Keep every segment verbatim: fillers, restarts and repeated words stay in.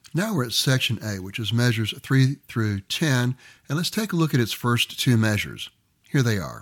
Now we're at section A, which is measures three through ten, and let's take a look at its first two measures. Here they are.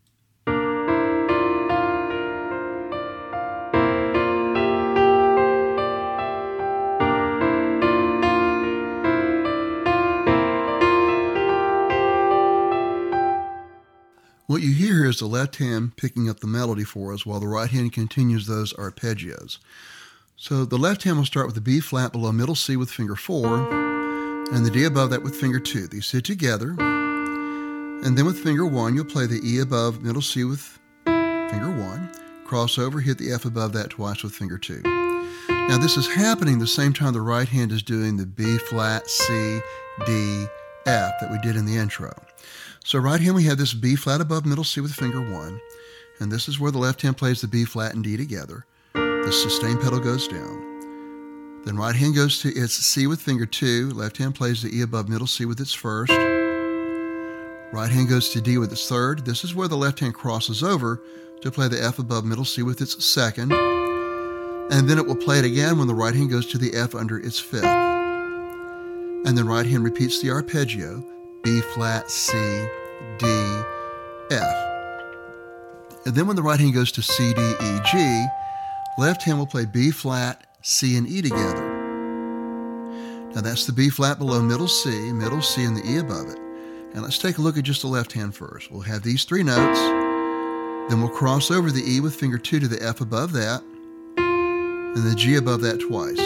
What you hear here is the left hand picking up the melody for us while the right hand continues those arpeggios. So the left hand will start with the B flat below middle C with finger four, and the D above that with finger two. These sit together, and then with finger one, you'll play the E above middle C with finger one, cross over, hit the F above that twice with finger two. Now this is happening the same time the right hand is doing the B flat, C, D, F that we did in the intro. So right hand we have this B flat above middle C with finger one, and this is where the left hand plays the B flat and D together. The sustain pedal goes down. Then right hand goes to its C with finger two, left hand plays the E above middle C with its first. Right hand goes to D with its third. This is where the left hand crosses over to play the F above middle C with its second. And then it will play it again when the right hand goes to the F under its fifth. And then right hand repeats the arpeggio, B flat, C, D, F. And then when the right hand goes to C, D, E, G, left hand will play B flat, C, and E together. Now that's the B flat below middle C, middle C, and the E above it. And let's take a look at just the left hand first. We'll have these three notes, then we'll cross over the E with finger two to the F above that, and the G above that twice.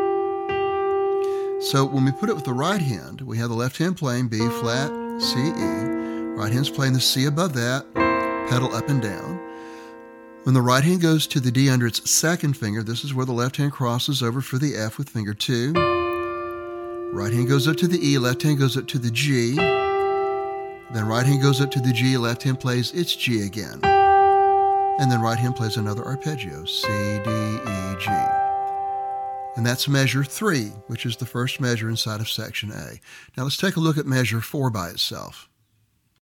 So when we put it with the right hand, we have the left hand playing B flat, C, E. Right hand's playing the C above that, pedal up and down. When the right hand goes to the D under its second finger, this is where the left hand crosses over for the F with finger two. Right hand goes up to the E, left hand goes up to the G. Then right hand goes up to the G, left hand plays its G again. And then right hand plays another arpeggio, C, D, E, G. And that's measure three, which is the first measure inside of section A. Now let's take a look at measure four by itself.